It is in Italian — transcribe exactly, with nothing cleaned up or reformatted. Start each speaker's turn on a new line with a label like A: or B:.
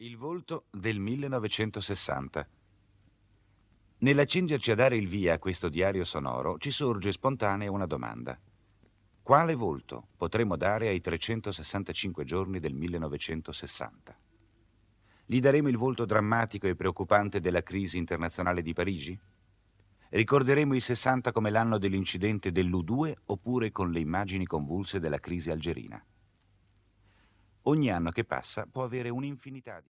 A: Il volto del millenovecentosessanta. Nell'accingerci a dare il via a questo diario sonoro ci sorge spontanea una domanda. Quale volto potremmo dare ai trecentosessantacinque giorni del millenovecentosessanta? Gli daremo il volto drammatico e preoccupante della crisi internazionale di Parigi? Ricorderemo il sessanta come l'anno dell'incidente dell'U due oppure con le immagini convulse della crisi algerina? Ogni anno che passa può avere un'infinità di